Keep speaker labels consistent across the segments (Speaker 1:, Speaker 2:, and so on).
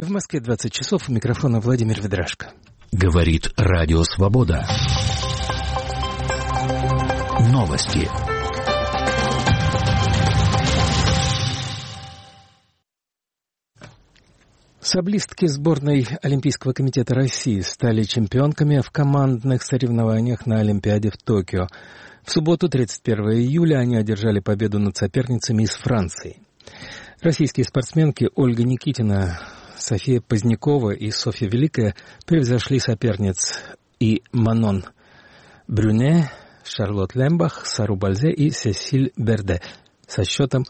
Speaker 1: В Москве 20 часов, у микрофона Владимир Ведрашко.
Speaker 2: Говорит Радио Свобода. Новости.
Speaker 1: Саблистки сборной Олимпийского комитета России стали чемпионками в командных соревнованиях на Олимпиаде в Токио. В субботу, 31 июля, они одержали победу над соперницами из Франции. Российские спортсменки Ольга Никитина, София Позднякова и Софья Великая превзошли соперниц и Манон Брюне, Шарлотт Лембах, Сару Бальзе и Сесиль Берде со счетом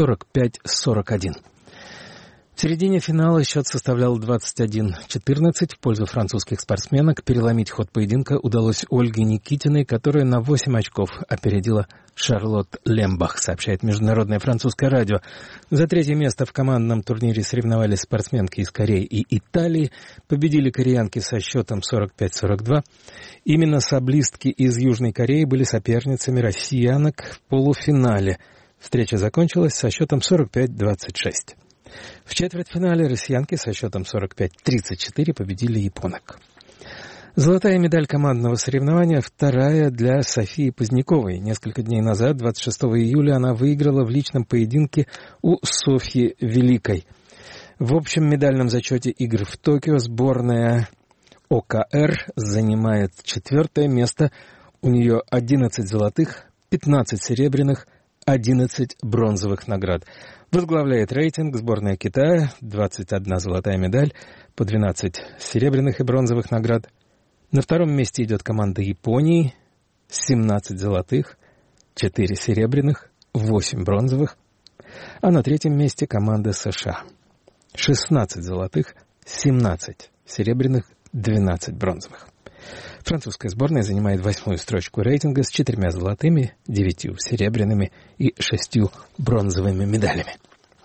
Speaker 1: 45-41. В середине финала счет составлял 21-14 в пользу французских спортсменок. Переломить ход поединка удалось Ольге Никитиной, которая на 8 очков опередила Шарлотт Лембах, сообщает Международное французское радио. За третье место в командном турнире соревновались спортсменки из Кореи и Италии. Победили кореянки со счетом 45-42. Именно саблистки из Южной Кореи были соперницами россиянок в полуфинале. Встреча закончилась со счетом 45-26. В четвертьфинале россиянки со счетом 45-34 победили японок. Золотая медаль командного соревнования, вторая для Софии Поздняковой. Несколько дней назад, 26 июля, она выиграла в личном поединке у Софьи Великой. В общем медальном зачете игр в Токио сборная ОКР занимает 4-е место. У нее 11 золотых, 15 серебряных, 11 бронзовых наград. Возглавляет рейтинг сборная Китая, 21 золотая медаль, по 12 серебряных и бронзовых наград. На втором месте идет команда Японии, 17 золотых, 4 серебряных, 8 бронзовых. А на третьем месте команда США, 16 золотых, 17 серебряных, 12 бронзовых. Французская сборная занимает 8-ю строчку рейтинга с 4 золотыми, 9 серебряными и 6 бронзовыми медалями.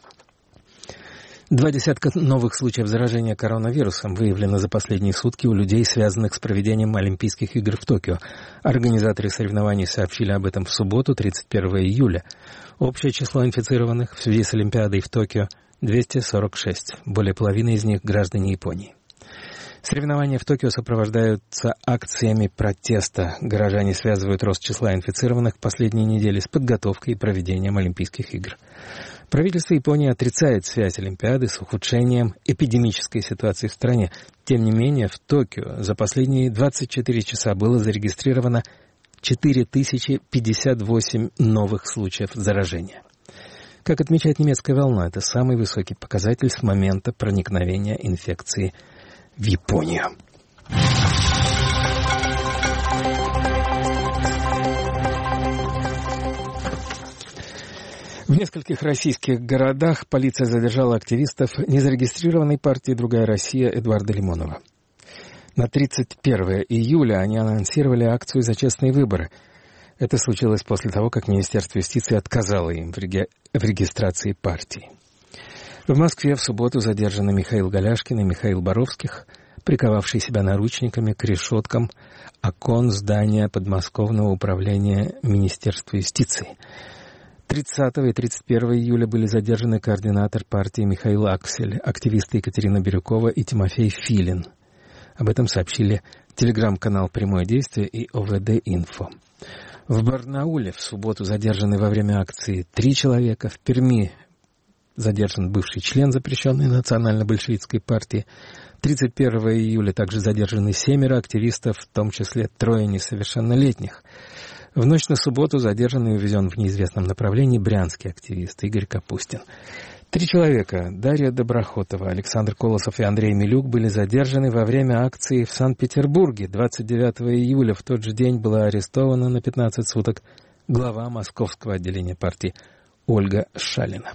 Speaker 1: 20 новых случаев заражения коронавирусом выявлено за последние сутки у людей, связанных с проведением Олимпийских игр в Токио. Организаторы соревнований сообщили об этом в субботу, 31 июля. Общее число инфицированных в связи с Олимпиадой в Токио – 246. Более половины из них – граждане Японии. Соревнования в Токио сопровождаются акциями протеста. Горожане связывают рост числа инфицированных в последние недели с подготовкой и проведением Олимпийских игр. Правительство Японии отрицает связь Олимпиады с ухудшением эпидемической ситуации в стране. Тем не менее, в Токио за последние 24 часа было зарегистрировано 4058 новых случаев заражения. Как отмечает немецкая волна, это самый высокий показатель с момента проникновения инфекции в Японию. В нескольких российских городах полиция задержала активистов незарегистрированной партии «Другая Россия» Эдуарда Лимонова. На 31 июля они анонсировали акцию «За честные выборы». Это случилось после того, как Министерство юстиции отказало им в регистрации партии. В Москве в субботу задержаны Михаил Голяшкин и Михаил Боровских, приковавшие себя наручниками к решеткам окон здания подмосковного управления Министерства юстиции. 30 и 31 июля были задержаны координатор партии Михаил Аксель, активисты Екатерина Бирюкова и Тимофей Филин. Об этом сообщили телеграм-канал «Прямое действие» и ОВД-Инфо. В Барнауле в субботу задержаны во время акции 3 человека. В Перми задержан бывший член запрещенной национально-большевистской партии. 31 июля также задержаны 7 активистов, в том числе 3 несовершеннолетних. В ночь на субботу задержан и увезен в неизвестном направлении брянский активист Игорь Капустин. 3 человека, Дарья Доброхотова, Александр Колосов и Андрей Милюк, были задержаны во время акции в Санкт-Петербурге. 29 июля в тот же день была арестована на 15 суток глава московского отделения партии Ольга Шалина.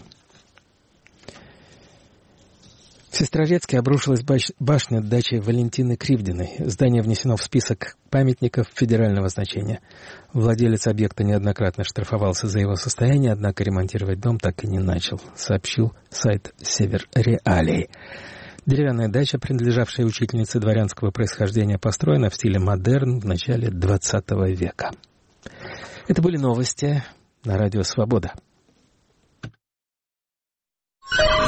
Speaker 1: В Сестрорецке обрушилась башня дачи Валентины Кривдиной. Здание внесено в список памятников федерального значения. Владелец объекта неоднократно штрафовался за его состояние, однако ремонтировать дом так и не начал, сообщил сайт «Север Реалии». Деревянная дача, принадлежавшая учительнице дворянского происхождения, построена в стиле модерн в начале XX века. Это были новости на Радио Свобода.